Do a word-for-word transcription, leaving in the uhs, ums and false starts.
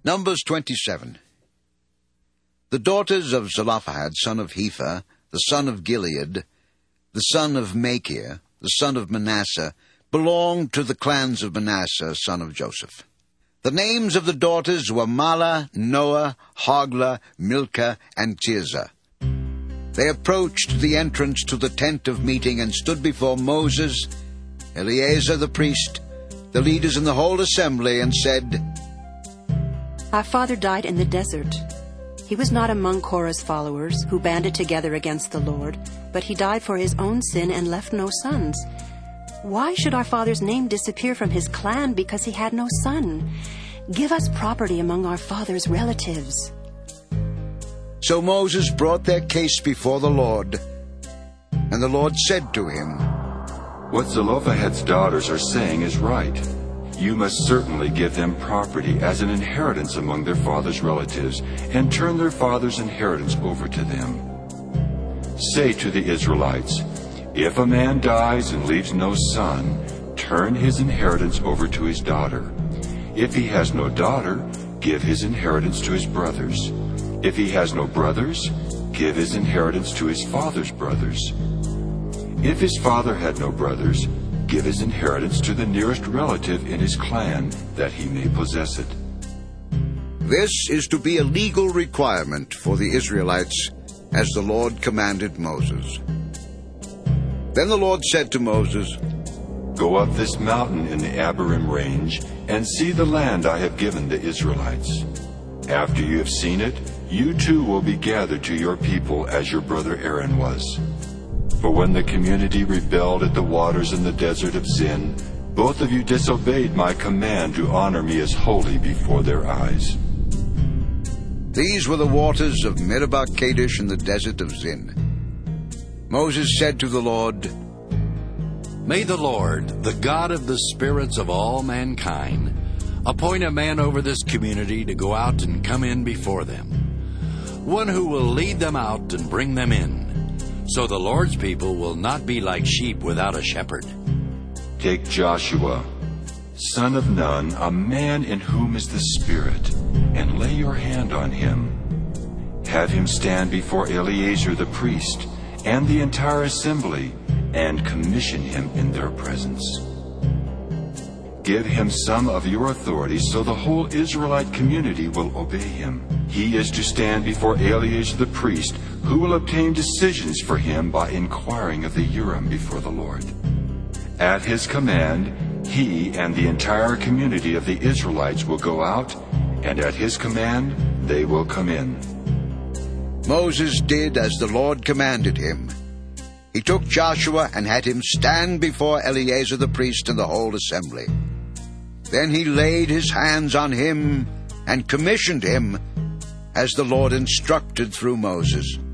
Numbers twenty-seven. The daughters of Zelophehad, son of Hepher, the son of Gilead, the son of Machir, the son of Manasseh, belonged to the clans of Manasseh, son of Joseph. The names of the daughters were Mahlah, Noah, Hoglah, Milcah, and Tirzah. They approached the entrance to the tent of meeting and stood before Moses, Eleazar the priest, the leaders in the whole assembly, and said, Our father died in the desert. He was not among Korah's followers who banded together against the Lord, but he died for his own sin and left no sons. Why should our father's name disappear from his clan because he had no son? Give us property among our father's relatives. So Moses brought their case before the Lord, and the Lord said to him, What Zelophehad's daughters are saying is right. You must certainly give them property as an inheritance among their father's relatives, and turn their father's inheritance over to them. Say to the Israelites, if a man dies and leaves no son, turn his inheritance over to his daughter. If he has no daughter, give his inheritance to his brothers. If he has no brothers, give his inheritance to his father's brothers. If his father had no brothers, give his inheritance to the nearest relative in his clan, that he may possess it. This is to be a legal requirement for the Israelites, as the Lord commanded Moses. Then the Lord said to Moses, Go up this mountain in the Abarim range, and see the land I have given the Israelites. After you have seen it, you too will be gathered to your people as your brother Aaron was. For when the community rebelled at the waters in the desert of Zin, both of you disobeyed my command to honor me as holy before their eyes. These were the waters of Meribah Kadesh in the desert of Zin. Moses said to the Lord, May the Lord, the God of the spirits of all mankind, appoint a man over this community to go out and come in before them, one who will lead them out and bring them in, so the Lord's people will not be like sheep without a shepherd. Take Joshua, son of Nun, a man in whom is the Spirit, and lay your hand on him. Have him stand before Eleazar the priest and the entire assembly, and commission him in their presence. Give him some of your authority so the whole Israelite community will obey him. He is to stand before Eleazar the priest, who will obtain decisions for him by inquiring of the Urim before the Lord. At his command, he and the entire community of the Israelites will go out, and at his command, they will come in. Moses did as the Lord commanded him. He took Joshua and had him stand before Eleazar the priest and the whole assembly. Then he laid his hands on him and commissioned him as the Lord instructed through Moses.